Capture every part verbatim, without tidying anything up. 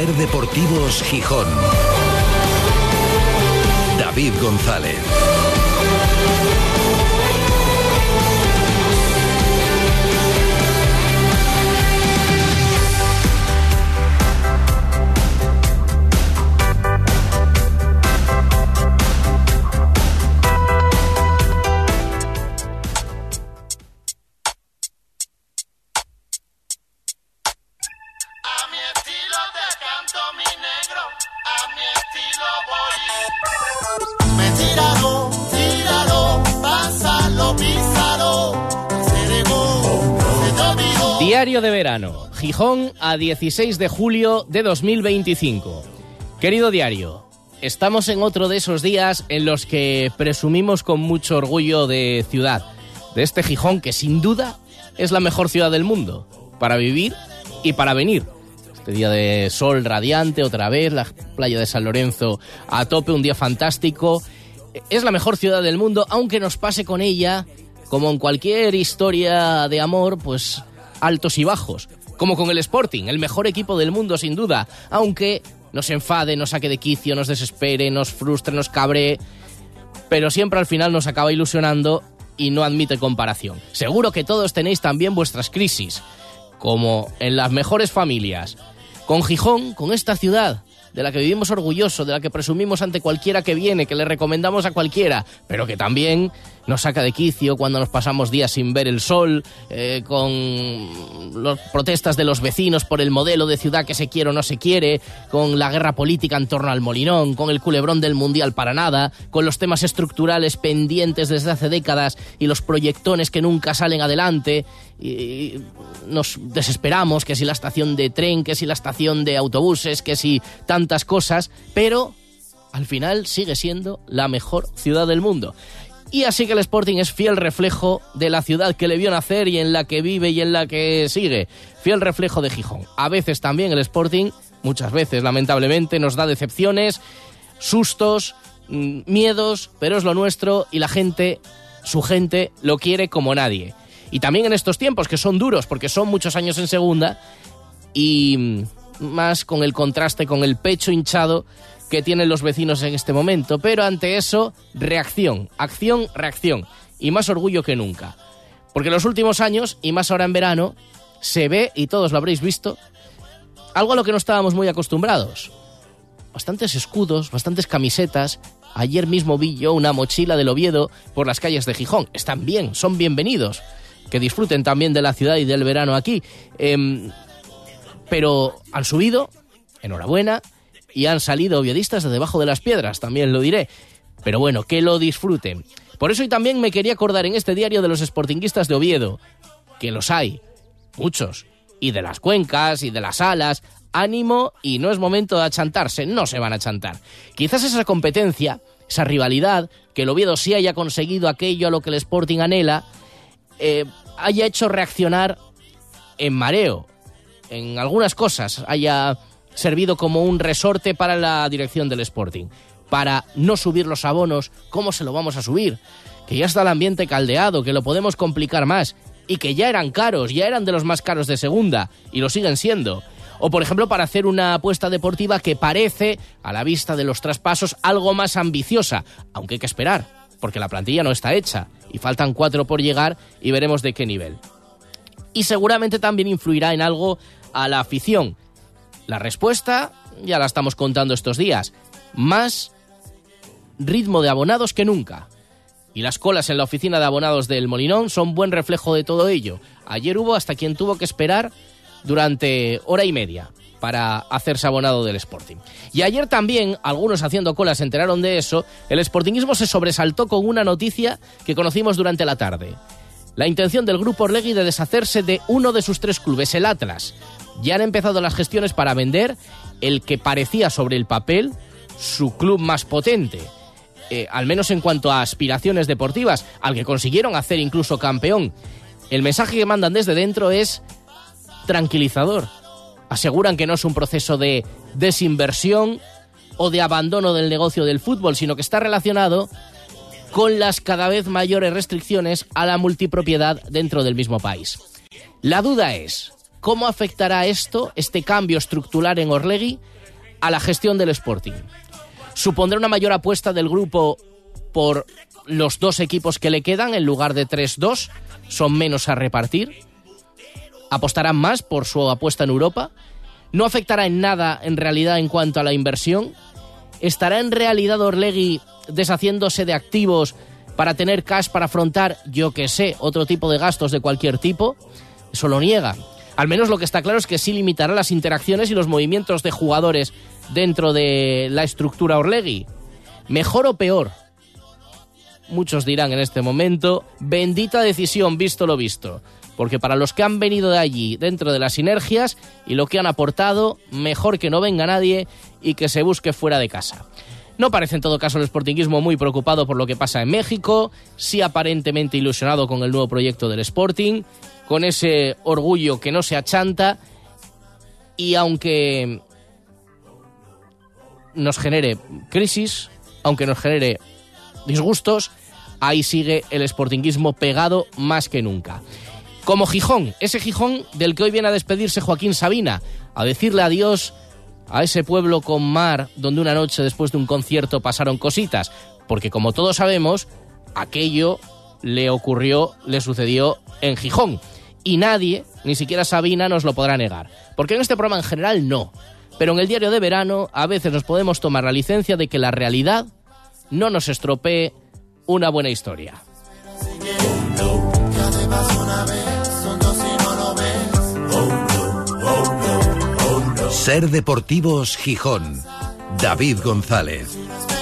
Ser Deportivos Gijón. David González. Diario de verano, Gijón a dieciséis de julio de dos mil veinticinco. Querido diario, estamos en otro de esos días en los que presumimos con mucho orgullo de ciudad, de este Gijón que sin duda es la mejor ciudad del mundo, para vivir y para venir. Este día de sol radiante, otra vez, la playa de San Lorenzo a tope, un día fantástico. Es la mejor ciudad del mundo, aunque nos pase con ella, como en cualquier historia de amor, pues altos y bajos, como con el Sporting, el mejor equipo del mundo sin duda, aunque nos enfade, nos saque de quicio, nos desespere, nos frustre, nos cabree, pero siempre al final nos acaba ilusionando y no admite comparación. Seguro que todos tenéis también vuestras crisis, como en las mejores familias. Con Gijón, con esta ciudad de la que vivimos orgullosos, de la que presumimos ante cualquiera que viene, que le recomendamos a cualquiera, pero que también nos saca de quicio cuando nos pasamos días sin ver el sol, eh, con las protestas de los vecinos por el modelo de ciudad que se quiere o no se quiere, con la guerra política en torno al Molinón, con el culebrón del Mundial para nada, con los temas estructurales pendientes desde hace décadas y los proyectones que nunca salen adelante, y nos desesperamos, que si la estación de tren, que si la estación de autobuses, que si tantas cosas, pero al final sigue siendo la mejor ciudad del mundo. Y así que el Sporting es fiel reflejo de la ciudad que le vio nacer y en la que vive y en la que sigue. Fiel reflejo de Gijón. A veces también el Sporting, muchas veces lamentablemente, nos da decepciones, sustos, miedos, pero es lo nuestro y la gente, su gente, lo quiere como nadie. Y también en estos tiempos que son duros porque son muchos años en segunda y más con el contraste, con el pecho hinchado que tienen los vecinos en este momento, pero ante eso, reacción, acción, reacción, y más orgullo que nunca. Porque en los últimos años, y más ahora en verano, se ve, y todos lo habréis visto, algo a lo que no estábamos muy acostumbrados. Bastantes escudos, bastantes camisetas. Ayer mismo vi yo una mochila del Oviedo por las calles de Gijón. Están bien, son bienvenidos. Que disfruten también de la ciudad y del verano aquí. Eh, pero han subido, enhorabuena, y han salido oviedistas de debajo de las piedras, también lo diré. Pero bueno, que lo disfruten. Por eso hoy también me quería acordar en este diario de los sportinguistas de Oviedo, que los hay, muchos, y de las cuencas y de las alas. Ánimo, y no es momento de achantarse, no se van a achantar. Quizás esa competencia, esa rivalidad, que el Oviedo sí haya conseguido aquello a lo que el Sporting anhela, eh, haya hecho reaccionar en mareo, en algunas cosas, haya servido como un resorte para la dirección del Sporting, para no subir los abonos. ¿Cómo se lo vamos a subir? Que ya está el ambiente caldeado, que lo podemos complicar más, y que ya eran caros, ya eran de los más caros de segunda, y lo siguen siendo. O, por ejemplo, para hacer una apuesta deportiva que parece, a la vista de los traspasos, algo más ambiciosa, aunque hay que esperar, porque la plantilla no está hecha, y faltan cuatro por llegar, y veremos de qué nivel. Y seguramente también influirá en algo a la afición. La respuesta ya la estamos contando estos días. Más ritmo de abonados que nunca. Y las colas en la oficina de abonados del Molinón son buen reflejo de todo ello. Ayer hubo hasta quien tuvo que esperar durante hora y media para hacerse abonado del Sporting. Y ayer también, algunos haciendo cola se enteraron de eso, el sportinguismo se sobresaltó con una noticia que conocimos durante la tarde. La intención del Grupo Orlegui de deshacerse de uno de sus tres clubes, el Atlas. Ya han empezado las gestiones para vender el que parecía sobre el papel su club más potente, eh, al menos en cuanto a aspiraciones deportivas, al que consiguieron hacer incluso campeón. El mensaje que mandan desde dentro es tranquilizador. Aseguran que no es un proceso de desinversión o de abandono del negocio del fútbol, sino que está relacionado con las cada vez mayores restricciones a la multipropiedad dentro del mismo país. La duda es, ¿cómo afectará esto, este cambio estructural en Orlegui, a la gestión del Sporting. Supondrá una mayor apuesta del grupo por los dos equipos que le quedan, en lugar de tres dos, son menos a repartir. Apostarán más por su apuesta en Europa. No afectará en nada, en realidad, en cuanto a la inversión. ¿Estará en realidad Orlegui deshaciéndose de activos para tener cash para afrontar, yo que sé, otro tipo de gastos de cualquier tipo? Eso lo niega. Al menos lo que está claro es que sí limitará las interacciones y los movimientos de jugadores dentro de la estructura Orlegui. ¿Mejor o peor? Muchos dirán en este momento, bendita decisión visto lo visto. Porque para los que han venido de allí, dentro de las sinergias y lo que han aportado, mejor que no venga nadie y que se busque fuera de casa. No parece en todo caso el sportinguismo muy preocupado por lo que pasa en México, sí aparentemente ilusionado con el nuevo proyecto del Sporting, con ese orgullo que no se achanta, y aunque nos genere crisis, aunque nos genere disgustos, ahí sigue el sportinguismo pegado más que nunca. Como Gijón, ese Gijón del que hoy viene a despedirse Joaquín Sabina, a decirle adiós a ese pueblo con mar donde una noche después de un concierto pasaron cositas, porque como todos sabemos, aquello le ocurrió, le sucedió en Gijón, y nadie, ni siquiera Sabina, nos lo podrá negar, porque en este programa en general no, pero en el diario de verano a veces nos podemos tomar la licencia de que la realidad no nos estropee una buena historia. Ser Deportivos Gijón. David González.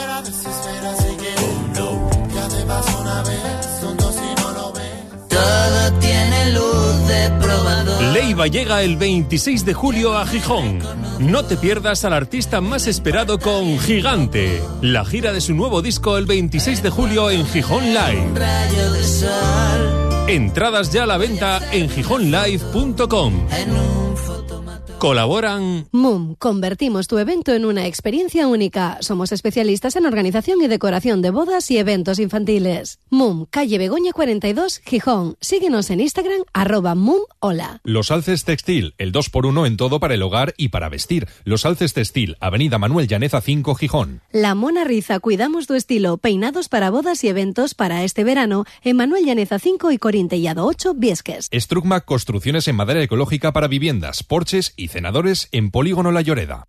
Todo tiene luz de probador. Leiva llega el veintiséis de julio a Gijón. No te pierdas al artista más esperado con Gigante. La gira de su nuevo disco el veintiséis de julio en Gijón Live. Un rayo de sol. Entradas ya a la venta en gijón live punto com. En un fotomato. Colaboran MUM, convertimos tu evento en una experiencia única. Somos especialistas en organización y decoración de bodas y eventos infantiles. MUM, calle Begoña cuarenta y dos, Gijón. Síguenos en Instagram, arroba MUM Hola. Los Alces Textil, el dos por uno en todo para el hogar y para vestir. Los Alces Textil, avenida Manuel Llaneza cinco, Gijón. La Mona Riza, cuidamos tu estilo. Peinados para bodas y eventos para este verano en Manuel Llaneza cinco y Corintellado ocho, Viesques. Strucma, construcciones en madera ecológica para viviendas, porches y cenadores en Polígono La Lloreda.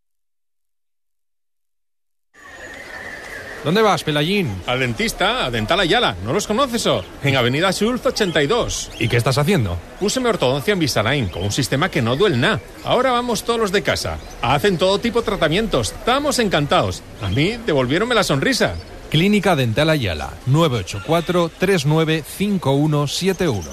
¿Dónde vas, Pelayín? al dentista, a Dental Ayala. ¿No los conoces o? En Avenida Schultz ochenta y dos. ¿Y qué estás haciendo? Púseme ortodoncia en Invisalign con un sistema que no duele nada. Ahora vamos todos los de casa. Hacen todo tipo de tratamientos. Estamos encantados. A mí devolviéronme la sonrisa. Clínica Dental Ayala, nueve ocho cuatro, tres nueve cinco uno siete uno.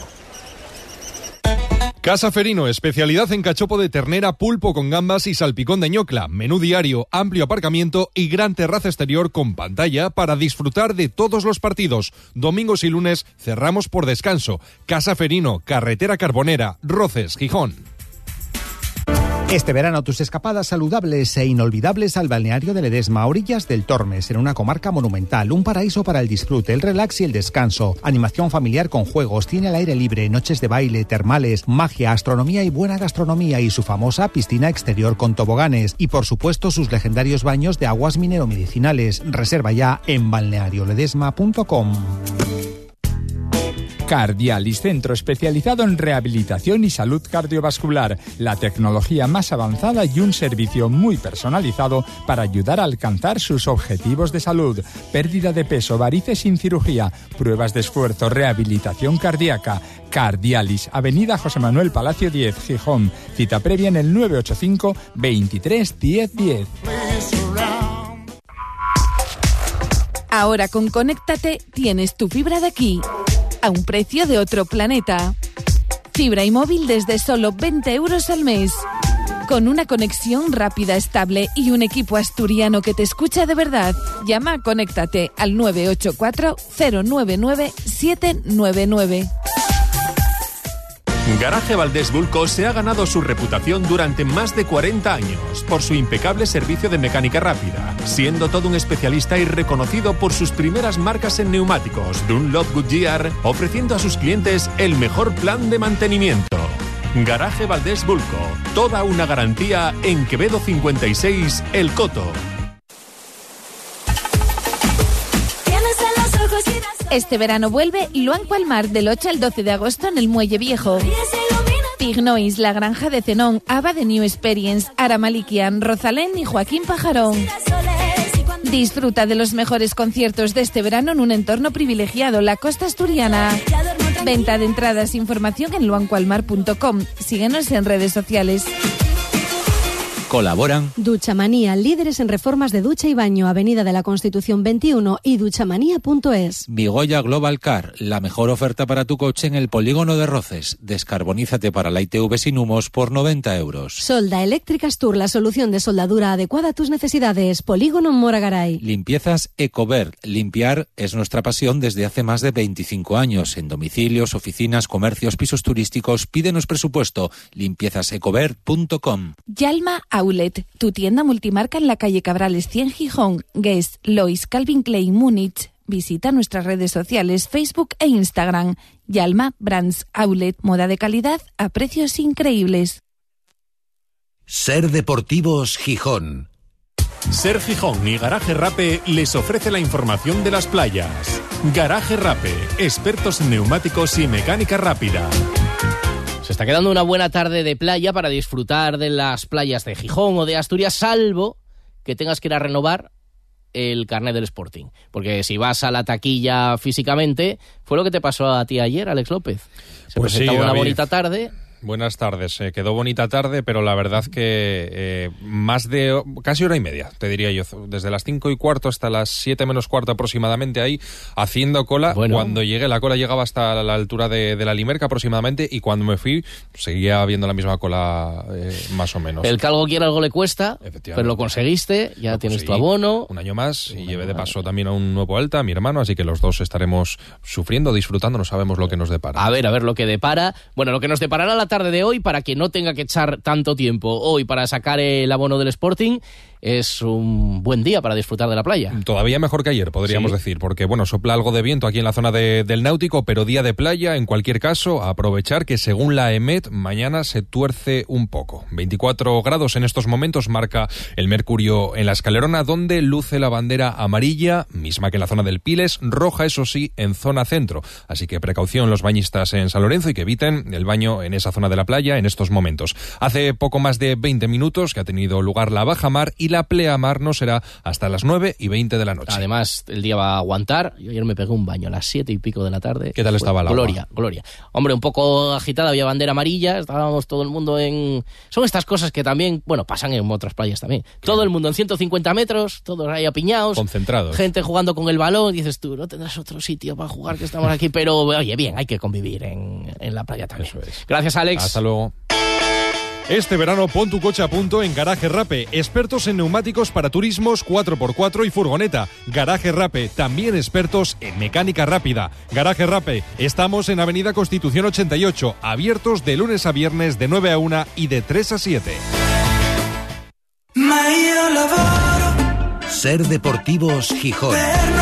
Casa Ferino, especialidad en cachopo de ternera, pulpo con gambas y salpicón de ñocla, menú diario, amplio aparcamiento y gran terraza exterior con pantalla para disfrutar de todos los partidos. Domingos y lunes cerramos por descanso. Casa Ferino, carretera Carbonera, Roces, Gijón. Este verano tus escapadas saludables e inolvidables al balneario de Ledesma, a orillas del Tormes, en una comarca monumental, un paraíso para el disfrute, el relax y el descanso, animación familiar con juegos, cine al aire libre, noches de baile, termales, magia, astronomía y buena gastronomía y su famosa piscina exterior con toboganes y por supuesto sus legendarios baños de aguas mineromedicinales. Reserva ya en balneario ledesma punto com. Cardialis, centro especializado en rehabilitación y salud cardiovascular, la tecnología más avanzada y un servicio muy personalizado para ayudar a alcanzar sus objetivos de salud. Pérdida de peso, varices sin cirugía, pruebas de esfuerzo, rehabilitación cardíaca. Cardialis, avenida José Manuel Palacio diez, Gijón. Cita previa en el nueve ocho cinco, veintitrés, diez, diez. Ahora con Conéctate tienes tu fibra de aquí, a un precio de otro planeta. Fibra y móvil desde solo veinte euros al mes. Con una conexión rápida, estable y un equipo asturiano que te escucha de verdad. Llama a Conéctate al nueve ocho cuatro, cero nueve nueve, siete nueve nueve. Garaje Valdés Bulco se ha ganado su reputación durante más de cuarenta años por su impecable servicio de mecánica rápida, siendo todo un especialista y reconocido por sus primeras marcas en neumáticos, Dunlop, Goodyear, ofreciendo a sus clientes el mejor plan de mantenimiento. Garaje Valdés Bulco, toda una garantía en Quevedo cincuenta y seis, El Coto. Este verano vuelve Luanco al Mar del ocho al doce de agosto en el Muelle Viejo. Pignois, La Granja de Zenón, Ava de New Experience, Ara Malikian, Rosalén y Joaquín Pajarón. Disfruta de los mejores conciertos de este verano en un entorno privilegiado, la costa asturiana. Venta de entradas, información en luanco al mar punto com. Síguenos en redes sociales. Colaboran Duchamanía, líderes en reformas de ducha y baño, Avenida de la Constitución veintiuno y duchamanía punto es. Migoya Global Car, la mejor oferta para tu coche en el polígono de Roces. Descarbonízate para la I T V sin humos por noventa euros. Solda Eléctricas Tour, la solución de soldadura adecuada a tus necesidades. Polígono Moragaray. Limpiezas Ecovert. Limpiar es nuestra pasión desde hace más de veinticinco años. En domicilios, oficinas, comercios, pisos turísticos. Pídenos presupuesto. limpiezas ecovert punto com. Yalma Outlet, tu tienda multimarca en la calle Cabrales cien Gijón, Guess, Lois, Calvin Klein, Múnich. Visita nuestras redes sociales, Facebook e Instagram. Yalma Brands Outlet, moda de calidad a precios increíbles. Ser Deportivos Gijón. Ser Gijón y Garaje Rape les ofrece la información de las playas. Garaje Rape, expertos en neumáticos y mecánica rápida. Se está quedando una buena tarde de playa para disfrutar de las playas de Gijón o de Asturias, salvo que tengas que ir a renovar el carnet del Sporting. Porque si vas a la taquilla físicamente, fue lo que te pasó a ti ayer, Alex López. Se pues presentaba sí, una David. bonita tarde. Buenas tardes, eh, quedó bonita tarde, pero la verdad que eh, más de casi hora y media, te diría yo, desde las cinco y cuarto hasta las siete menos cuarto aproximadamente ahí, haciendo cola. Bueno. Cuando llegué, la cola llegaba hasta la altura de, de la Limerca aproximadamente, y cuando me fui, seguía viendo la misma cola eh, más o menos. El que algo quiere, algo le cuesta, pero lo conseguiste, ya lo tienes conseguí, tu abono. Un año más, y llevé de paso también a un nuevo alta, a mi hermano, así que los dos estaremos sufriendo, disfrutando, no sabemos lo que nos depara. A ver, a ver lo que depara. Bueno, lo que nos deparará la tarde de hoy, para que no tenga que echar tanto tiempo hoy para sacar el abono del Sporting, es un buen día para disfrutar de la playa. Todavía mejor que ayer, podríamos sí. decir, porque bueno, sopla algo de viento aquí en la zona de, del Náutico, pero día de playa, en cualquier caso, a aprovechar que según la EMET, mañana se tuerce un poco. veinticuatro grados en estos momentos marca el mercurio en la Escalerona, donde luce la bandera amarilla, misma que en la zona del Piles, roja eso sí en zona centro. Así que precaución los bañistas en San Lorenzo y que eviten el baño en esa zona de la playa en estos momentos. Hace poco más de veinte minutos que ha tenido lugar la bajamar y la pleamar no será hasta las nueve y veinte de la noche. Además, el día va a aguantar. Yo ayer me pegué un baño a las siete y pico de la tarde. ¿Qué tal estaba la agua? Gloria, gloria. Hombre, un poco agitada, había bandera amarilla, estábamos todo el mundo en... Son estas cosas que también, bueno, pasan en otras playas también. Claro. Todo el mundo en ciento cincuenta metros, todos ahí apiñados. Concentrados. Gente jugando con el balón. Dices tú, no tendrás otro sitio para jugar, que estamos aquí. Pero, oye, bien, hay que convivir en, en la playa también. Eso es. Gracias, Alex. Hasta luego. Este verano pon tu coche a punto en Garaje Rape, expertos en neumáticos para turismos cuatro por cuatro y furgoneta. Garaje Rape, también expertos en mecánica rápida. Garaje Rape, estamos en Avenida Constitución ochenta y ocho, abiertos de lunes a viernes de nueve a una y de tres a siete. Ser Deportivos Gijón.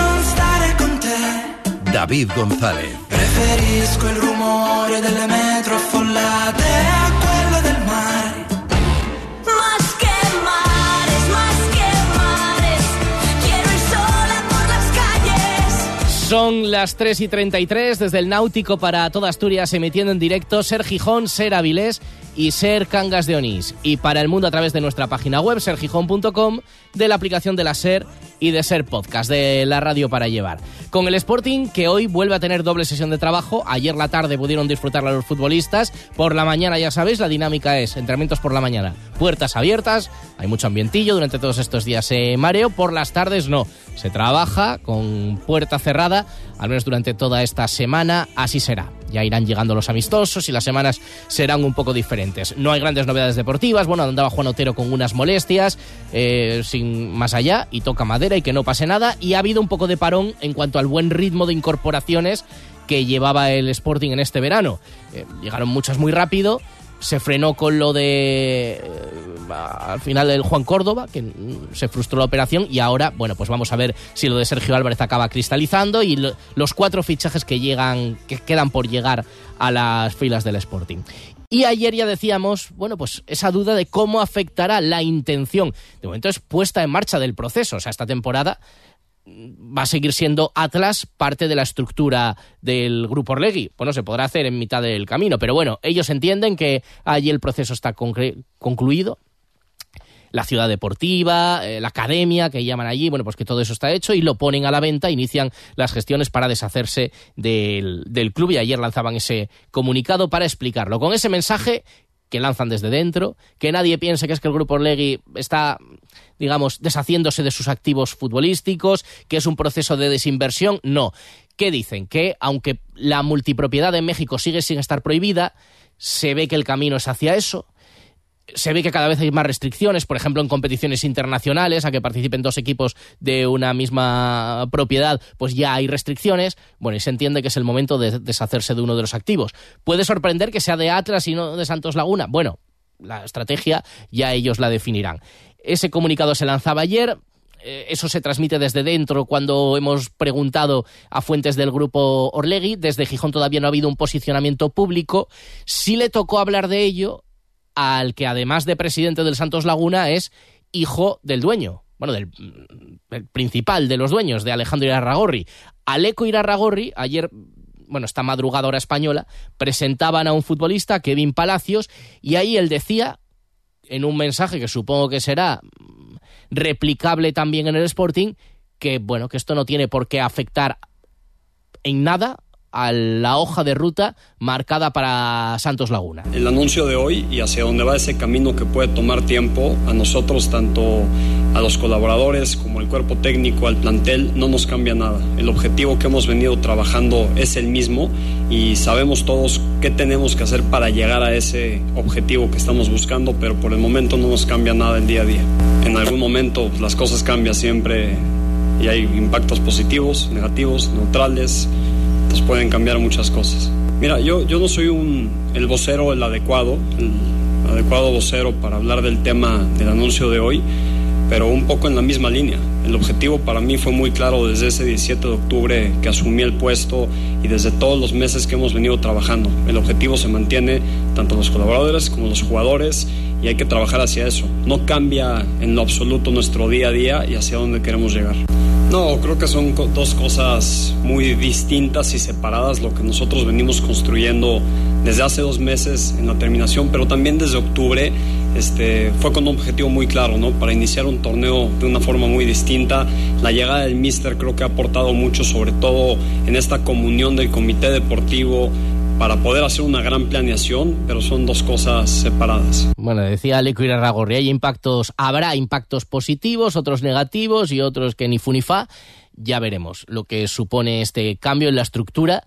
David González. Preferisco il rumore delle metro affollate a quello del mare. Más que mares, más que mares, quiero el sol por las calles. Son las tres y treinta y tres, desde el Náutico para toda Asturias, emitiendo en directo Ser Gijón, Ser Avilés y Ser Cangas de Onís. Y para el mundo a través de nuestra página web, ser gijón punto com, de la aplicación de la Ser y de Ser Podcast, de la radio para llevar. Con el Sporting, que hoy vuelve a tener doble sesión de trabajo. Ayer la tarde pudieron disfrutarla los futbolistas. Por la mañana, ya sabéis, la dinámica es entrenamientos por la mañana, puertas abiertas, hay mucho ambientillo durante todos estos días, eh, mareo. Por las tardes no, se trabaja con puerta cerrada, al menos durante toda esta semana, así será. Ya irán llegando los amistosos y las semanas serán un poco diferentes. No hay grandes novedades deportivas. Bueno, andaba Juan Otero con unas molestias, eh, sin más allá, y toca madera y que no pase nada. Y ha habido un poco de parón en cuanto al buen ritmo de incorporaciones que llevaba el Sporting en este verano. Eh, llegaron muchas muy rápido. Se frenó con lo de eh, al final el Juan Córdoba, que se frustró la operación, y ahora, bueno, pues vamos a ver si lo de Sergio Álvarez acaba cristalizando y lo, los cuatro fichajes que llegan, que quedan por llegar a las filas del Sporting. Y ayer ya decíamos, bueno, pues esa duda de cómo afectará la intención. De momento es puesta en marcha del proceso. O sea, esta temporada va a seguir siendo Atlas parte de la estructura del Grupo Orlegui. Bueno, se podrá hacer en mitad del camino, pero bueno, ellos entienden que allí el proceso está concre- concluido. La ciudad deportiva, eh, la academia que llaman allí, bueno, pues que todo eso está hecho y lo ponen a la venta, inician las gestiones para deshacerse del, del club y ayer lanzaban ese comunicado para explicarlo. Con ese mensaje que lanzan desde dentro, que nadie piense que es que el Grupo Orlegui está, digamos, deshaciéndose de sus activos futbolísticos, que es un proceso de desinversión. No. ¿Qué dicen? Que aunque la multipropiedad en México sigue sin estar prohibida, se ve que el camino es hacia eso. Se ve que cada vez hay más restricciones, por ejemplo, en competiciones internacionales, a que participen dos equipos de una misma propiedad, pues ya hay restricciones. Bueno, y se entiende que es el momento de deshacerse de uno de los activos. Puede sorprender que sea de Atlas y no de Santos Laguna. Bueno, la estrategia ya ellos la definirán. Ese comunicado se lanzaba ayer. Eso se transmite desde dentro cuando hemos preguntado a fuentes del Grupo Orlegui. Desde Gijón todavía no ha habido un posicionamiento público. Sí le tocó hablar de ello al que además de presidente del Santos Laguna es hijo del dueño, bueno, del, del principal de los dueños, de Alejandro Irarragorri. Aleco Irarragorri, ayer, bueno, esta madrugada hora española, presentaban a un futbolista, Kevin Palacios, y ahí él decía, en un mensaje que supongo que será replicable también en el Sporting, que bueno, que esto no tiene por qué afectar en nada a la hoja de ruta marcada para Santos Laguna. El anuncio de hoy y hacia dónde va ese camino que puede tomar tiempo, a nosotros, tanto a los colaboradores como al cuerpo técnico, al plantel, no nos cambia nada. El objetivo que hemos venido trabajando es el mismo y sabemos todos qué tenemos que hacer para llegar a ese objetivo que estamos buscando, pero por el momento no nos cambia nada el día a día. En algún momento pues, las cosas cambian siempre y hay impactos positivos, negativos, neutrales. Entonces pueden cambiar muchas cosas. Mira, yo, yo no soy un, el vocero, el adecuado, el adecuado vocero para hablar del tema del anuncio de hoy, pero un poco en la misma línea. El objetivo para mí fue muy claro desde ese diecisiete de octubre que asumí el puesto y desde todos los meses que hemos venido trabajando. El objetivo se mantiene tanto los colaboradores como los jugadores y hay que trabajar hacia eso. No cambia en lo absoluto nuestro día a día y hacia dónde queremos llegar. No, creo que son dos cosas muy distintas y separadas lo que nosotros venimos construyendo desde hace dos meses en la terminación, pero también desde octubre este, fue con un objetivo muy claro, ¿no? Para iniciar un torneo de una forma muy distinta. La llegada del míster creo que ha aportado mucho, sobre todo en esta comunión del comité deportivo, para poder hacer una gran planeación, pero son dos cosas separadas. Bueno, decía Aleco Irarragorri, hay impactos, habrá impactos positivos, otros negativos y otros que ni fu ni fa. Ya veremos lo que supone este cambio en la estructura.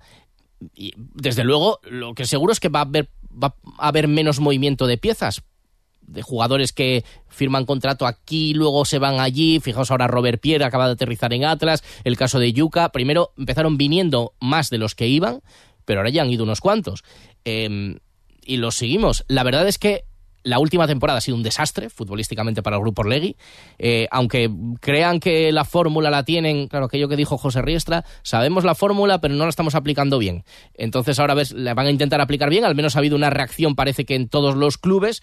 Y desde luego, lo que seguro es que va a haber, va a haber menos movimiento de piezas, de jugadores que firman contrato aquí, luego se van allí. Fijaos ahora Robert Pierre acaba de aterrizar en Atlas, el caso de Yuka. Primero empezaron viniendo más de los que iban, pero ahora ya han ido unos cuantos. Eh, y los seguimos. La verdad es que la última temporada ha sido un desastre futbolísticamente para el Grupo Orlegui. Eh, aunque crean que la fórmula la tienen, claro, aquello que dijo José Riestra, sabemos la fórmula, pero no la estamos aplicando bien. Entonces ahora ves, la van a intentar aplicar bien. Al menos ha habido una reacción, parece que en todos los clubes,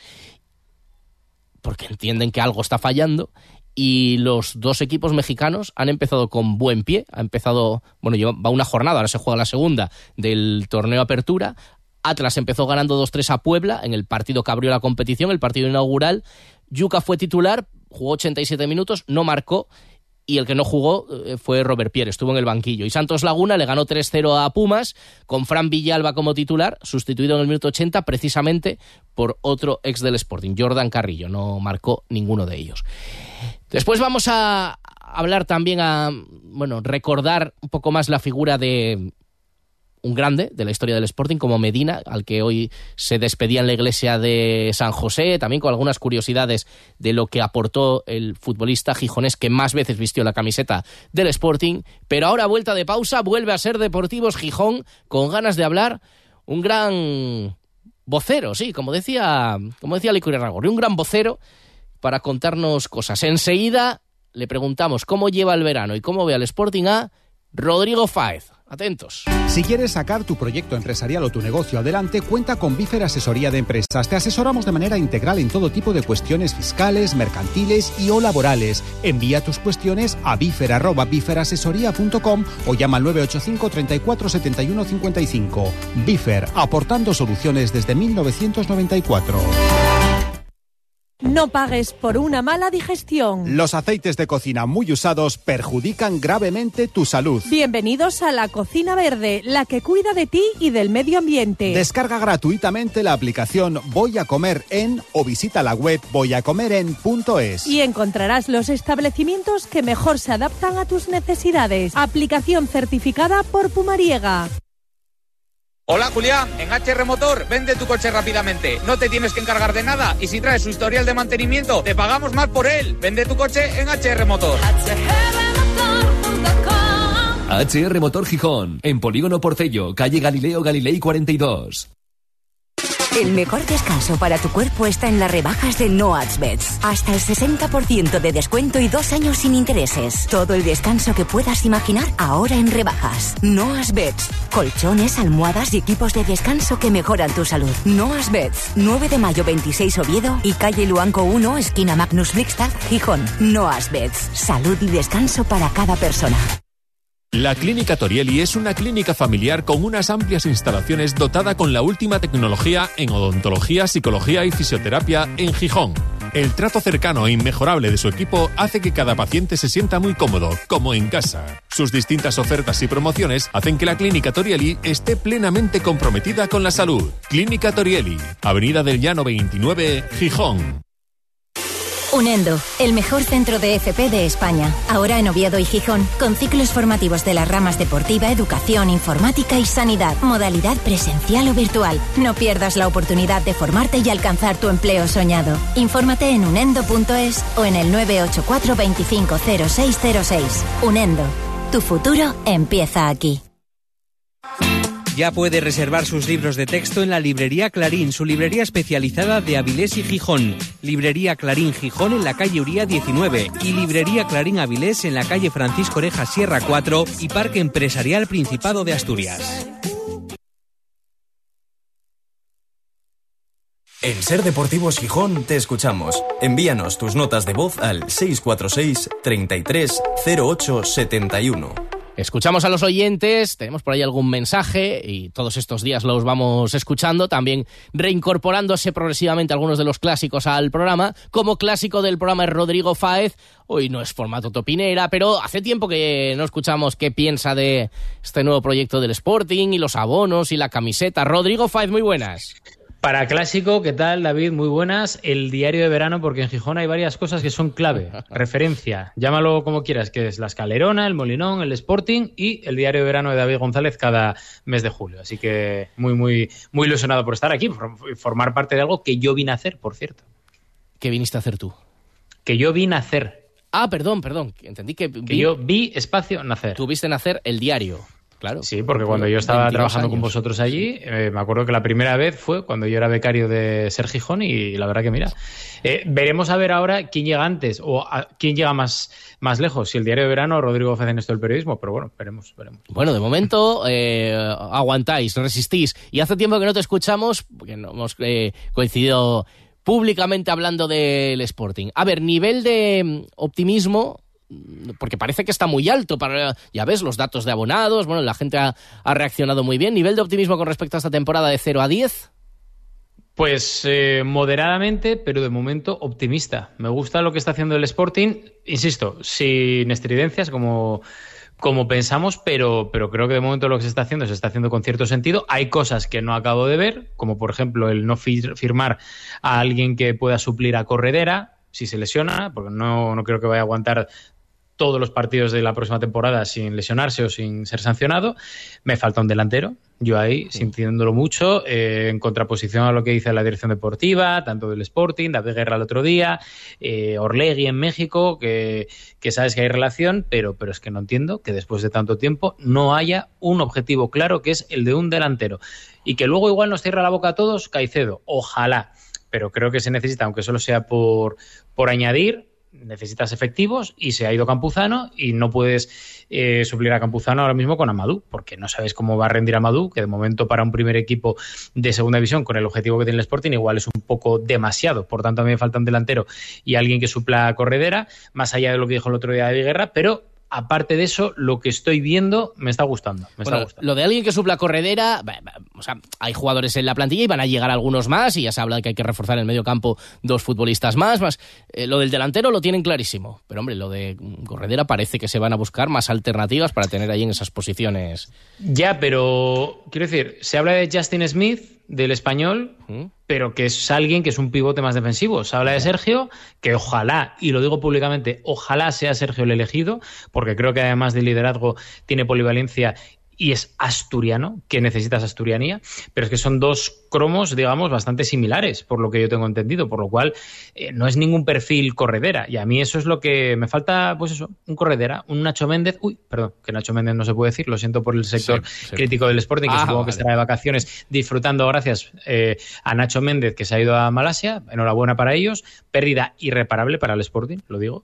porque entienden que algo está fallando. Y los dos equipos mexicanos han empezado con buen pie. Ha empezado, bueno, lleva, va una jornada, ahora se juega la segunda del torneo Apertura. Atlas empezó ganando dos tres a Puebla en el partido que abrió la competición, el partido inaugural. Yuka fue titular, jugó ochenta y siete minutos, no marcó. Y el que no jugó eh, fue Robert Pierre, estuvo en el banquillo. Y Santos Laguna le ganó tres cero a Pumas, con Fran Villalba como titular, sustituido en el minuto ochenta precisamente por otro ex del Sporting, Jordan Carrillo. No marcó ninguno de ellos. Después vamos a hablar también, a bueno, recordar un poco más la figura de un grande de la historia del Sporting como Medina, al que hoy se despedía en la iglesia de San José, también con algunas curiosidades de lo que aportó el futbolista gijonés que más veces vistió la camiseta del Sporting. Pero ahora, vuelta de pausa, vuelve a ser Deportivos Gijón, con ganas de hablar un gran vocero, sí, como decía, como decía Aleco Irarragorri, un gran vocero para contarnos cosas. Enseguida le preguntamos cómo lleva el verano y cómo ve al Sporting a Rodrigo Fáez. Atentos. Si quieres sacar tu proyecto empresarial o tu negocio adelante, cuenta con Bifer Asesoría de Empresas. Te asesoramos de manera integral en todo tipo de cuestiones fiscales, mercantiles y o laborales. Envía tus cuestiones a bifer arroba biferasesoría punto com o llama al nueve ocho cinco, treinta y cuatro, setenta y uno, cincuenta y cinco. Bifer, aportando soluciones desde mil novecientos noventa y cuatro. No pagues por una mala digestión. Los aceites de cocina muy usados perjudican gravemente tu salud. Bienvenidos a la Cocina Verde, la que cuida de ti y del medio ambiente. Descarga gratuitamente la aplicación Voy a Comer En o visita la web voy a comer en punto es. Y encontrarás los establecimientos que mejor se adaptan a tus necesidades. Aplicación certificada por Pumariega. Hola Julián, en H R Motor vende tu coche rápidamente, no te tienes que encargar de nada y si traes su historial de mantenimiento te pagamos más por él. Vende tu coche en H R Motor. H R Motor Gijón, en Polígono Porcello, calle Galileo Galilei cuarenta y dos. El mejor descanso para tu cuerpo está en las rebajas de Noads Beds. Hasta el sesenta por ciento de descuento y dos años sin intereses. Todo el descanso que puedas imaginar ahora en rebajas. Noads Beds. Colchones, almohadas y equipos de descanso que mejoran tu salud. Noads Beds. nueve de mayo veintiséis Oviedo y calle Luanco uno, esquina Magnus Blixstad, Gijón. Noads Beds. Salud y descanso para cada persona. La Clínica Torielli es una clínica familiar con unas amplias instalaciones dotada con la última tecnología en odontología, psicología y fisioterapia en Gijón. El trato cercano e inmejorable de su equipo hace que cada paciente se sienta muy cómodo, como en casa. Sus distintas ofertas y promociones hacen que la Clínica Torielli esté plenamente comprometida con la salud. Clínica Torielli, Avenida del Llano veintinueve, Gijón. Unendo, el mejor centro de F P de España. Ahora en Oviedo y Gijón, con ciclos formativos de las ramas deportiva, educación, informática y sanidad. Modalidad presencial o virtual. No pierdas la oportunidad de formarte y alcanzar tu empleo soñado. Infórmate en unendo punto es o en el nueve ocho cuatro, veinticinco, cero seis cero seis. Unendo, tu futuro empieza aquí. Ya puede reservar sus libros de texto en la Librería Clarín, su librería especializada de Avilés y Gijón. Librería Clarín Gijón en la calle Uría diecinueve y Librería Clarín Avilés en la calle Francisco Oreja Sierra cuatro y Parque Empresarial Principado de Asturias. En Ser Deportivos Gijón te escuchamos. Envíanos tus notas de voz al seis cuatro seis, treinta y tres, cero ocho setenta y uno. Escuchamos a los oyentes, tenemos por ahí algún mensaje y todos estos días los vamos escuchando, también reincorporándose progresivamente algunos de los clásicos al programa. Como clásico del programa es Rodrigo Fáez, hoy no es formato topinera, pero hace tiempo que no escuchamos qué piensa de este nuevo proyecto del Sporting y los abonos y la camiseta. Rodrigo Fáez, muy buenas. Para clásico, ¿qué tal, David? Muy buenas. El diario de verano, porque en Gijón hay varias cosas que son clave. Referencia, llámalo como quieras, que es la Escalerona, el Molinón, el Sporting y el diario de verano de David González cada mes de julio. Así que muy, muy, muy ilusionado por estar aquí, por formar parte de algo que yo vine a hacer, por cierto. ¿Qué viniste a hacer tú? Que yo vine a hacer. Ah, perdón, perdón. Entendí que... Que vi... yo vi espacio nacer. Tú viste nacer el diario. Claro. Sí, porque cuando yo estaba trabajando años. con vosotros allí, eh, me acuerdo que la primera vez fue cuando yo era becario de Ser Gijón y la verdad que mira, eh, veremos a ver ahora quién llega antes o a, quién llega más, más lejos, si el diario de verano o Rodrigo Fáez en esto del periodismo, pero bueno, veremos, veremos. Bueno, de momento eh, aguantáis, resistís y hace tiempo que no te escuchamos porque no hemos eh, coincidido públicamente hablando del Sporting. A ver, nivel de optimismo... porque parece que está muy alto, para ya ves, los datos de abonados, bueno, la gente ha, ha reaccionado muy bien. ¿Nivel de optimismo con respecto a esta temporada de cero a diez? Pues eh, moderadamente, pero de momento optimista. Me gusta lo que está haciendo el Sporting, insisto, sin estridencias como, como pensamos, pero, pero creo que de momento lo que se está haciendo se está haciendo con cierto sentido. Hay cosas que no acabo de ver, como por ejemplo el no fir- firmar a alguien que pueda suplir a Corredera si se lesiona, porque no, no creo que vaya a aguantar todos los partidos de la próxima temporada sin lesionarse o sin ser sancionado. Me falta un delantero, yo ahí, sí. sintiéndolo mucho, eh, en contraposición a lo que dice la dirección deportiva, tanto del Sporting, David Guerra el otro día, eh, Orlegui en México, que, que sabes que hay relación, pero, pero es que no entiendo que después de tanto tiempo no haya un objetivo claro, que es el de un delantero. Y que luego igual nos cierra la boca a todos Caicedo, ojalá, pero creo que se necesita, aunque solo sea por, por añadir, necesitas efectivos y se ha ido Campuzano y no puedes eh, suplir a Campuzano ahora mismo con Amadou, porque no sabes cómo va a rendir Amadou, que de momento para un primer equipo de segunda división con el objetivo que tiene el Sporting igual es un poco demasiado. Por tanto, a mí me falta un delantero y alguien que supla a Corredera, más allá de lo que dijo el otro día David Guerra, pero aparte de eso, lo que estoy viendo me está gustando. Me bueno, está gustando. Lo de alguien que supla Corredera, o sea, hay jugadores en la plantilla y van a llegar algunos más, y ya se habla de que hay que reforzar en el medio campo dos futbolistas más. más. Eh, lo del delantero lo tienen clarísimo, pero hombre, lo de Corredera parece que se van a buscar más alternativas para tener ahí en esas posiciones. Ya, pero quiero decir, se habla de Justin Smith, del Español, ¿Mm? pero que es alguien que es un pivote más defensivo. Se habla de Sergio, que ojalá, y lo digo públicamente, ojalá sea Sergio el elegido, porque creo que además de liderazgo tiene polivalencia y es asturiano, que necesitas asturianía, pero es que son dos cromos, digamos, bastante similares, por lo que yo tengo entendido, por lo cual eh, no es ningún perfil Corredera, y a mí eso es lo que me falta, pues eso, un Corredera, un Nacho Méndez, uy, perdón, que Nacho Méndez no se puede decir, lo siento por el sector sí, sí. crítico del Sporting, que ah, supongo vale. que estará de vacaciones disfrutando, gracias eh, a Nacho Méndez, que se ha ido a Malasia, enhorabuena para ellos, pérdida irreparable para el Sporting, lo digo,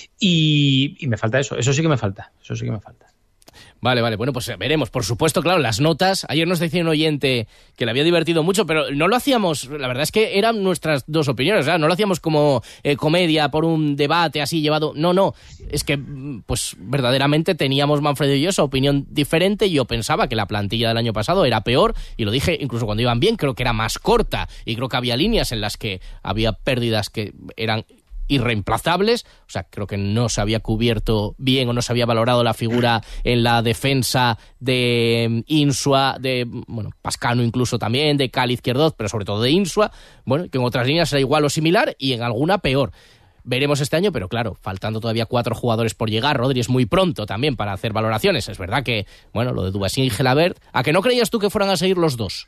y, y me falta eso, eso sí que me falta, eso sí que me falta. Vale, vale, bueno, pues veremos. Por supuesto, claro, las notas. Ayer nos decía un oyente que le había divertido mucho, pero no lo hacíamos, la verdad es que eran nuestras dos opiniones, ¿verdad? No lo hacíamos como eh, comedia por un debate así llevado. No, no, es que pues verdaderamente teníamos, Manfredo y yo, esa opinión diferente. Yo pensaba que la plantilla del año pasado era peor, y lo dije incluso cuando iban bien, creo que era más corta, y creo que había líneas en las que había pérdidas que eran irreemplazables, o sea, creo que no se había cubierto bien o no se había valorado la figura en la defensa de Insua, de, bueno, Pascano incluso también, de Cali Izquierdoz, pero sobre todo de Insua, bueno, que en otras líneas era igual o similar y en alguna peor. Veremos este año, pero claro, faltando todavía cuatro jugadores por llegar, Rodri, es muy pronto también para hacer valoraciones. Es verdad que, bueno, lo de Dubasín y Gelabert, ¿a que no creías tú que fueran a seguir los dos?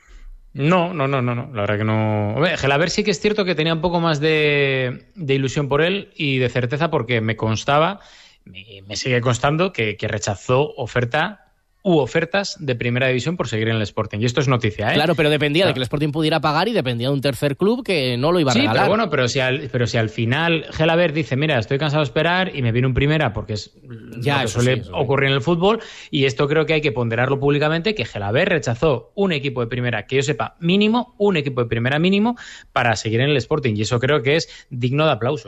No, no, no, no, no, la verdad que no. Gelabert sí que es cierto que tenía un poco más de, de ilusión por él y de certeza, porque me constaba, me, me sigue constando que, que rechazó oferta u ofertas de primera división por seguir en el Sporting. Y esto es noticia, ¿eh? Claro, pero dependía claro. de que el Sporting pudiera pagar y dependía de un tercer club que no lo iba a sí, regalar. Sí, pero bueno, pero si, al, pero si al final Gelabert dice, mira, estoy cansado de esperar y me viene un primera, porque es ya, lo que suele sí, ocurrir en el fútbol, y esto creo que hay que ponderarlo públicamente, que Gelabert rechazó un equipo de primera, que yo sepa, mínimo, un equipo de primera mínimo para seguir en el Sporting, y eso creo que es digno de aplauso.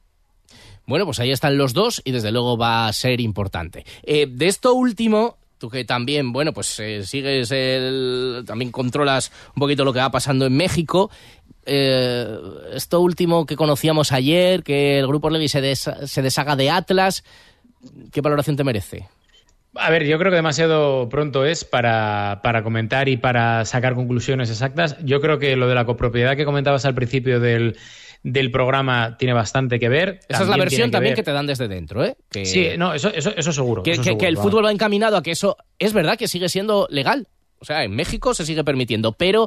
Bueno, pues ahí están los dos y desde luego va a ser importante. Eh, de esto último, tú que también, bueno, pues eh, sigues, el, también controlas un poquito lo que va pasando en México. Eh, esto último que conocíamos ayer, que el Grupo Orlegui se, des, se deshaga de Atlas, ¿qué valoración te merece? A ver, yo creo que demasiado pronto es para, para comentar y para sacar conclusiones exactas. Yo creo que lo de la copropiedad que comentabas al principio del... del programa tiene bastante que ver. Esa también es la versión que también ver. que te dan desde dentro, ¿eh? Que, sí, no, eso, eso, eso seguro. Que, eso que, seguro, que el vamos. fútbol va encaminado a que eso es verdad que sigue siendo legal. O sea, en México se sigue permitiendo, pero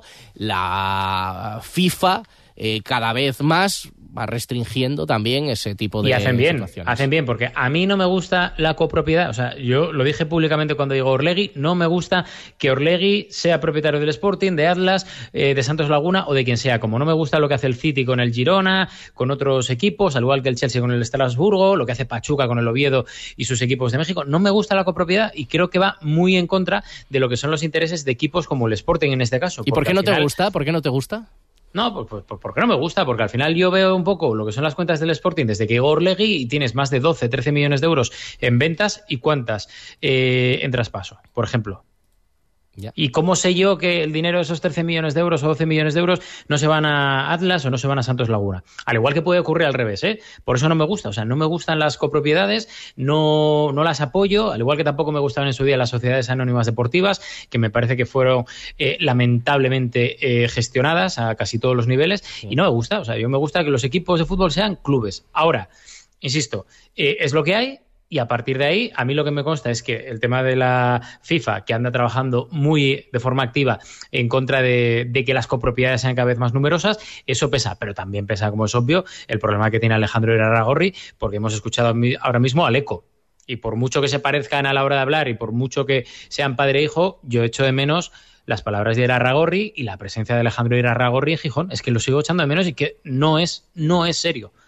la FIFA eh, cada vez más va restringiendo también ese tipo de y hacen bien, situaciones. hacen bien, porque a mí no me gusta la copropiedad. O sea, yo lo dije públicamente cuando llegó Orlegui, no me gusta que Orlegui sea propietario del Sporting, de Atlas, eh, de Santos Laguna o de quien sea. Como no me gusta lo que hace el City con el Girona, con otros equipos, al igual que el Chelsea con el Estrasburgo, lo que hace Pachuca con el Oviedo y sus equipos de México. No me gusta la copropiedad y creo que va muy en contra de lo que son los intereses de equipos como el Sporting en este caso. ¿Y por qué no final... te gusta? ¿Por qué no te gusta? No, pues, pues, pues porque no me gusta, porque al final yo veo un poco lo que son las cuentas del Sporting desde que llegó Orlegui y tienes más de doce, trece millones de euros en ventas y cuántas eh, en traspaso, por ejemplo. Ya. ¿Y cómo sé yo que el dinero de esos trece millones de euros o doce millones de euros no se van a Atlas o no se van a Santos Laguna? Al igual que puede ocurrir al revés, ¿eh? Por eso no me gusta. O sea, no me gustan las copropiedades, no, no las apoyo, al igual que tampoco me gustaban en su día las sociedades anónimas deportivas, que me parece que fueron eh, lamentablemente eh, gestionadas a casi todos los niveles, sí. Y no me gusta. O sea, yo me gusta que los equipos de fútbol sean clubes. Ahora, insisto, eh, es lo que hay. Y a partir de ahí, a mí lo que me consta es que el tema de la FIFA, que anda trabajando muy de forma activa en contra de, de que las copropiedades sean cada vez más numerosas, eso pesa, pero también pesa, como es obvio, el problema que tiene Alejandro Irarrágorri, porque hemos escuchado ahora mismo al Eco. Y por mucho que se parezcan a la hora de hablar y por mucho que sean padre e hijo, yo echo de menos las palabras de Irarrágorri y la presencia de Alejandro Irarrágorri en Gijón. Es que lo sigo echando de menos y que no es, no es serio.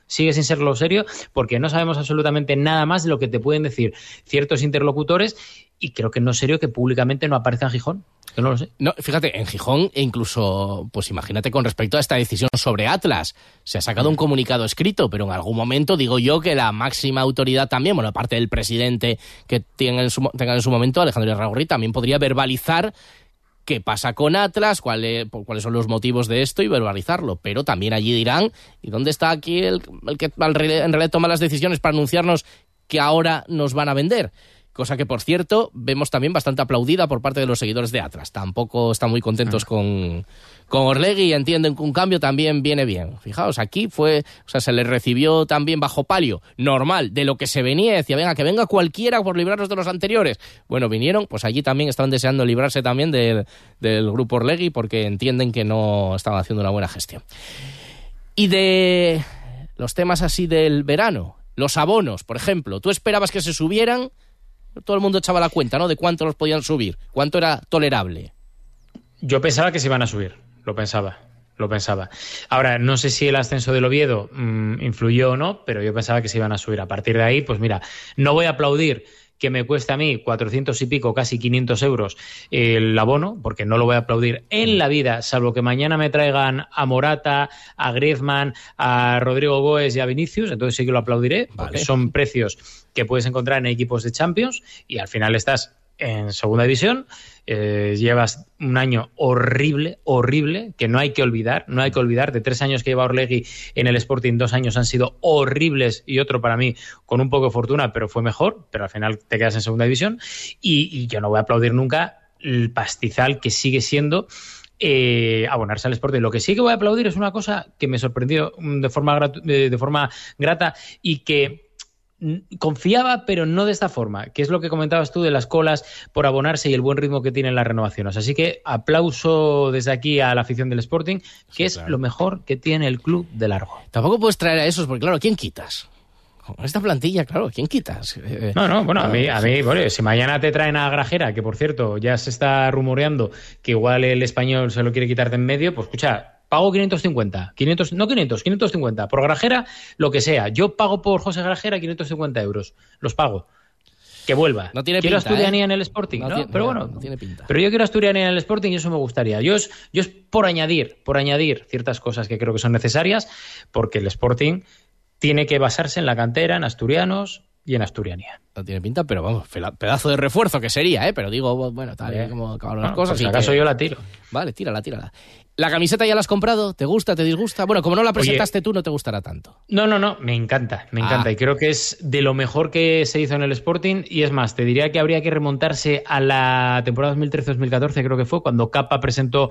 sigue sin ser lo serio, porque no sabemos absolutamente nada más de lo que te pueden decir ciertos interlocutores, y creo que no es serio que públicamente no aparezca en Gijón. Yo no lo sé. No, fíjate, en Gijón, e incluso, pues imagínate con respecto a esta decisión sobre Atlas, se ha sacado un comunicado escrito, pero en algún momento digo yo que la máxima autoridad también, bueno, aparte del presidente que tenga en su, tenga en su momento, Alejandro Irarrágorri, también podría verbalizar qué pasa con Atlas, cuáles, cuáles son los motivos de esto y verbalizarlo. Pero también allí dirán, ¿y dónde está aquí el, el que en realidad toma las decisiones para anunciarnos que ahora nos van a vender? Cosa que, por cierto, vemos también bastante aplaudida por parte de los seguidores de Atlas. Tampoco están muy contentos con, con Orlegui y entienden que un cambio también viene bien. Fijaos, aquí fue, o sea, se les recibió también bajo palio, normal, de lo que se venía. Decía, venga, que venga cualquiera por librarnos de los anteriores. Bueno, vinieron, pues allí también estaban deseando librarse también del, del grupo Orlegui porque entienden que no estaban haciendo una buena gestión. Y de los temas así del verano, los abonos, por ejemplo, ¿tú esperabas que se subieran? Todo el mundo echaba la cuenta, ¿no? De cuánto los podían subir, cuánto era tolerable. Yo pensaba que se iban a subir, lo pensaba, lo pensaba. Ahora, no sé si el ascenso del Oviedo mmm, influyó o no, pero yo pensaba que se iban a subir. A partir de ahí, pues mira, no voy a aplaudir que me cueste a mí cuatrocientos y pico, casi quinientos euros el abono, porque no lo voy a aplaudir en la vida, salvo que mañana me traigan a Morata, a Griezmann, a Rodrigo Goes y a Vinicius, entonces sí que lo aplaudiré, porque vale. Son precios que puedes encontrar en equipos de Champions y al final estás en segunda división, eh, llevas un año horrible, horrible, que no hay que olvidar, no hay que olvidar, de tres años que lleva Orlegui en el Sporting, dos años han sido horribles y otro para mí con un poco de fortuna, pero fue mejor, pero al final te quedas en segunda división y, y yo no voy a aplaudir nunca el pastizal que sigue siendo Eh, abonarse al Sporting. Lo que sí que voy a aplaudir es una cosa que me sorprendió de forma, gratu- de forma grata y que confiaba, pero no de esta forma, que es lo que comentabas tú de las colas por abonarse y el buen ritmo que tienen las renovaciones. Así que aplauso desde aquí a la afición del Sporting, que sí, es claro, lo mejor que tiene el club de largo. Tampoco puedes traer a esos, porque claro, ¿quién quitas? Con esta plantilla, claro, ¿quién quitas? Eh, no, no, bueno, a mí, a mí bueno, si mañana te traen a Grajera, que por cierto ya se está rumoreando que igual el Español se lo quiere quitar de en medio, pues escucha, pago quinientos cincuenta, quinientos, no quinientos, quinientos cincuenta, por Grajera, lo que sea. Yo pago por José Grajera quinientos cincuenta euros, los pago. Que vuelva. No tiene quiero pinta, Asturianía ¿eh? en el Sporting, ¿no? No tiene, pero no, bueno, no tiene pinta. Pero yo quiero Asturianía en el Sporting y eso me gustaría. Yo es, yo es por añadir, por añadir ciertas cosas que creo que son necesarias, porque el Sporting tiene que basarse en la cantera, en asturianos y en Asturianía. No tiene pinta, pero vamos, pedazo de refuerzo que sería, ¿eh? Pero digo, bueno, tal y como acabaron las bueno, cosas. Pues si acaso que... yo la tiro. Vale, tírala, tírala. ¿La camiseta ya la has comprado? ¿Te gusta, te disgusta? Bueno, como no la presentaste Oye, tú, no te gustará tanto. No, no, no, me encanta, me encanta. Ah. Y creo que es de lo mejor que se hizo en el Sporting. Y es más, te diría que habría que remontarse a la temporada dos mil trece dos mil catorce, creo que fue, cuando Capa presentó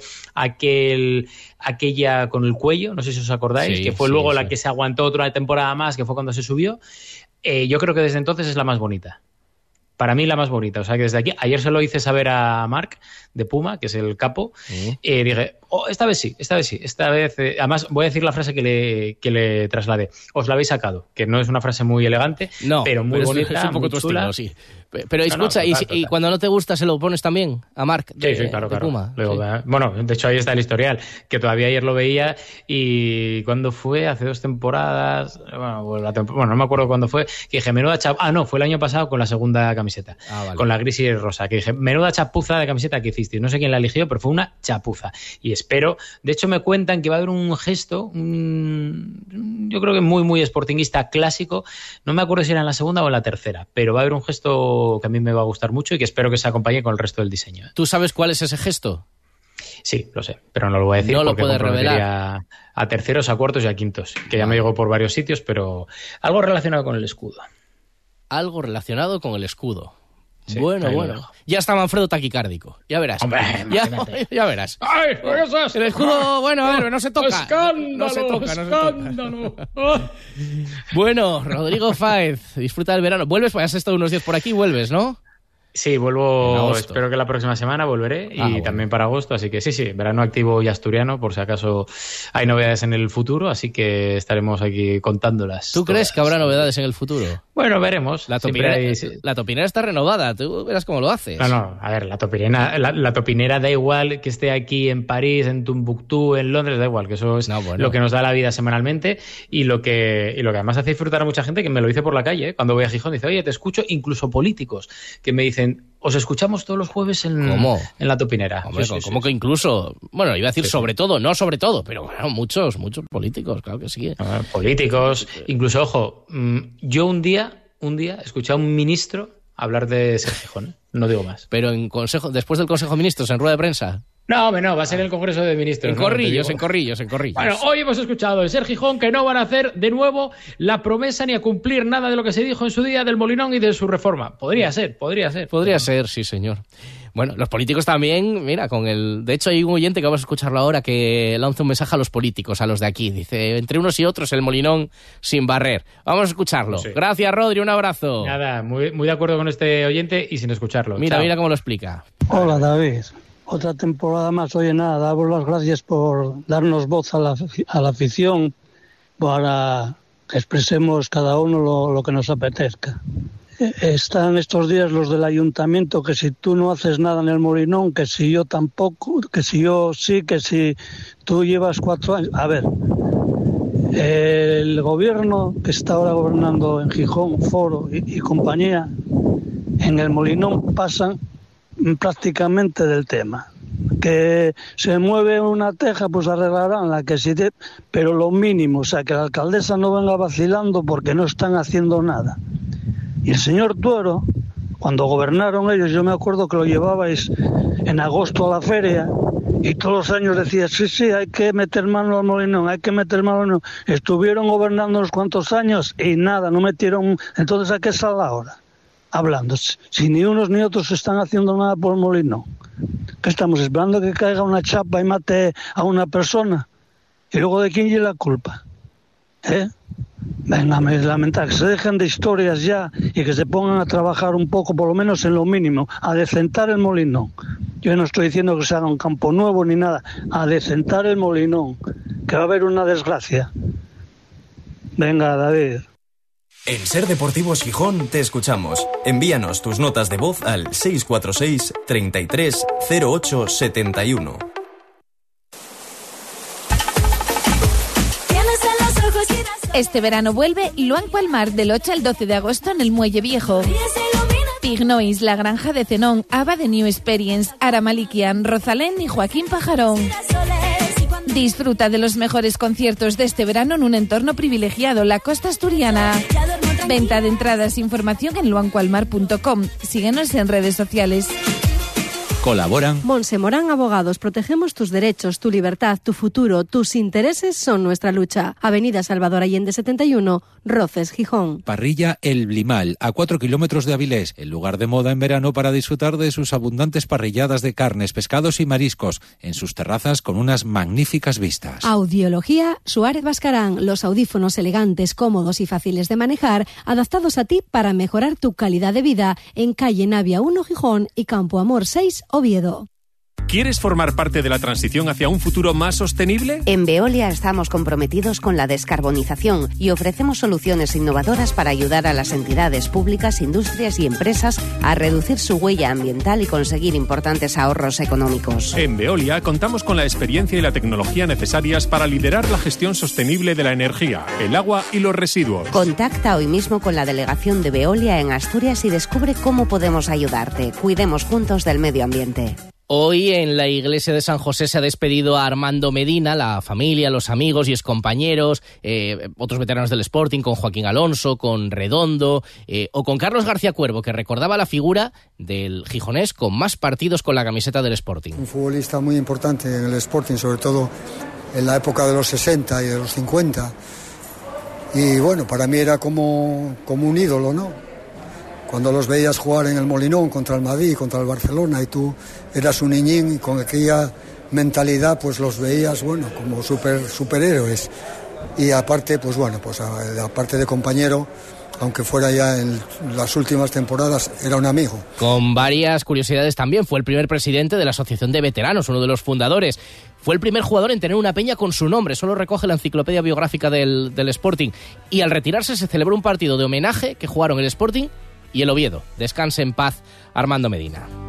aquel, aquella con el cuello, no sé si os acordáis, sí, que fue sí, luego sí. la que se aguantó otra temporada más, que fue cuando se subió. Eh, yo creo que desde entonces es la más bonita. Para mí la más bonita, o sea que desde aquí, ayer se lo hice saber a Marc de Puma, que es el capo, y uh-huh. eh, dije, oh, esta vez sí, esta vez sí, esta vez, eh, además voy a decir la frase que le, que le trasladé, os la habéis sacado, que no es una frase muy elegante, no, pero muy pero bonita, es un poco muy tu chula. Estilo, sí. Pero escucha, no, no, total, y, total. y cuando no te gusta, ¿se lo pones también a Marc de, sí, sí, claro, de claro. Puma? Luego, sí. Bueno, de hecho ahí está el historial, que todavía ayer lo veía y cuando fue, hace dos temporadas, bueno, la temp- bueno no me acuerdo cuándo fue, que dije, menuda chap... Ah, no, fue el año pasado con la segunda camiseta, ah, vale. Con la gris y rosa, que dije, menuda chapuza de camiseta que hiciste. No sé quién la eligió, pero fue una chapuza. Y espero, de hecho me cuentan que va a haber un gesto, un, yo creo que muy, muy sportinguista clásico, no me acuerdo si era en la segunda o en la tercera, pero va a haber un gesto que a mí me va a gustar mucho y que espero que se acompañe con el resto del diseño. ¿Tú sabes cuál es ese gesto? Sí, lo sé, pero no lo voy a decir no porque lo puedes revelar. A, a terceros, a cuartos y a quintos, que ya me llegó por varios sitios, pero algo relacionado con el escudo. Algo relacionado con el escudo. Sí, bueno, bueno. Ya está Manfredo taquicárdico. Ya verás. Hombre, ya, ya verás. ¡Ay, pues eso es! El escudo, bueno, a ver, no se toca. ¡Escándalo! No se toca, ¡Escándalo! No se toca. Bueno, Rodrigo Fáez, disfruta del verano. ¿Vuelves? Pues has estado unos días por aquí, vuelves, ¿no? Sí, vuelvo, espero que la próxima semana volveré y ah, bueno. también para agosto, así que sí, sí, verano activo y asturiano, por si acaso hay novedades en el futuro, así que estaremos aquí contándolas. ¿Tú todas. crees que habrá novedades en el futuro? Bueno, veremos. La topinera, hay... la topinera está renovada, tú verás cómo lo haces. No, no, a ver, la topinera, la, la topinera da igual que esté aquí en París, en Tumbuctú, en Londres, da igual, que eso es no, bueno. lo que nos da la vida semanalmente y lo que y lo que además hace disfrutar a mucha gente, que me lo dice por la calle, ¿eh? Cuando voy a Gijón, dice, oye, te escucho, incluso políticos, que me dicen, os escuchamos todos los jueves en, ¿Cómo? en la topinera. Hombre, sí, sí, ¿cómo sí, que sí. incluso? Bueno, iba a decir sí, sobre sí. todo, no sobre todo, pero bueno, muchos, muchos políticos, claro que sí. Ah, políticos, incluso, ojo, yo un día... un día escuché a un ministro hablar de Ser Gijón, ¿eh? No digo más. Pero en consejo, después del Consejo de Ministros, en rueda de prensa. No, hombre, no, va a ser el Congreso de Ministros. En ¿no? corrillos, en corrillos, en corrillos. Bueno, hoy hemos escuchado en Ser Gijón que no van a hacer de nuevo la promesa ni a cumplir nada de lo que se dijo en su día del Molinón y de su reforma. Podría ser, podría ser. Podría ser, sí, señor. Bueno, los políticos también, mira, con el... De hecho, hay un oyente que vamos a escucharlo ahora que lanza un mensaje a los políticos, a los de aquí. Dice, entre unos y otros, el Molinón sin barrer. Vamos a escucharlo. Sí. Gracias, Rodri, un abrazo. Nada, muy, muy de acuerdo con este oyente y sin escucharlo. Mira, Chao. mira cómo lo explica. Hola, David. Otra temporada más. Oye, nada, damos las gracias por darnos voz a la, a la afición para que expresemos cada uno lo, lo que nos apetezca. Están estos días los del ayuntamiento que si tú no haces nada en el Molinón, que si yo tampoco, que si yo sí, que si tú llevas cuatro años. A ver, el gobierno que está ahora gobernando en Gijón, Foro y, y compañía, en el Molinón pasan prácticamente del tema. Que se mueve una teja, pues arreglarán la que sí, te... pero lo mínimo, o sea, que la alcaldesa no venga vacilando porque no están haciendo nada. Y el señor Tuero, cuando gobernaron ellos, yo me acuerdo que lo llevabais en agosto a la feria y todos los años decía, sí, sí, hay que meter mano al Molinón, hay que meter mano al Molinón. Estuvieron gobernando unos cuantos años y nada, no metieron. Entonces, ¿a qué sale ahora? Hablando, si ni unos ni otros están haciendo nada por el Molinón. ¿Qué estamos esperando? Que caiga una chapa y mate a una persona. ¿Y luego de quién lleva la culpa? ¿Eh? Venga, me lamentar, que se dejen de historias ya y que se pongan a trabajar un poco, por lo menos en lo mínimo, a decentar el Molinón. Yo no estoy diciendo que se haga un campo nuevo ni nada, a decentar el Molinón, que va a haber una desgracia. Venga, David. En Ser Deportivos Gijón te escuchamos. Envíanos tus notas de voz al seis cuatro seis, treinta y tres, cero ocho setenta y uno. Este verano vuelve Luanco al Mar del ocho al doce de agosto en el Muelle Viejo. Pignois, La Granja de Zenón, Ava de New Experience, Aramalikian, Rosalén y Joaquín Pajarón. Disfruta de los mejores conciertos de este verano en un entorno privilegiado, la costa asturiana. Venta de entradas, información en luancoalmar punto com. Síguenos en redes sociales. Colaboran Monse Morán Abogados. Protegemos tus derechos, tu libertad, tu futuro, tus intereses son nuestra lucha. Avenida Salvador Allende setenta y uno, Roces, Gijón. Parrilla El Blimal, a cuatro kilómetros de Avilés, el lugar de moda en verano para disfrutar de sus abundantes parrilladas de carnes, pescados y mariscos, en sus terrazas con unas magníficas vistas. Audiología Suárez Bascarán. Los audífonos elegantes, cómodos y fáciles de manejar, adaptados a ti para mejorar tu calidad de vida, en calle Navia uno, Gijón y Campo Amor seis, Oviedo. ¿Quieres formar parte de la transición hacia un futuro más sostenible? En Veolia estamos comprometidos con la descarbonización y ofrecemos soluciones innovadoras para ayudar a las entidades públicas, industrias y empresas a reducir su huella ambiental y conseguir importantes ahorros económicos. En Veolia contamos con la experiencia y la tecnología necesarias para liderar la gestión sostenible de la energía, el agua y los residuos. Contacta hoy mismo con la delegación de Veolia en Asturias y descubre cómo podemos ayudarte. Cuidemos juntos del medio ambiente. Hoy en la iglesia de San José se ha despedido a Armando Medina, la familia, los amigos y excompañeros, eh, otros veteranos del Sporting, con Joaquín Alonso, con Redondo, eh, o con Carlos García Cuervo, que recordaba la figura del gijonés con más partidos con la camiseta del Sporting. Un futbolista muy importante en el Sporting, sobre todo en la época de los sesenta y de los cincuenta. Y bueno, para mí era como, como un ídolo, ¿no? Cuando los veías jugar en el Molinón contra el Madrid, contra el Barcelona, y tú eras un niñín y con aquella mentalidad pues los veías, bueno, como super, superhéroes. Y aparte, pues bueno, pues aparte de compañero, aunque fuera ya en las últimas temporadas, era un amigo. Con varias curiosidades también. Fue el primer presidente de la Asociación de Veteranos, uno de los fundadores. Fue el primer jugador en tener una peña con su nombre, solo recoge la enciclopedia biográfica del, del Sporting. Y al retirarse se celebró un partido de homenaje que jugaron el Sporting y el Oviedo. Descanse en paz, Armando Medina.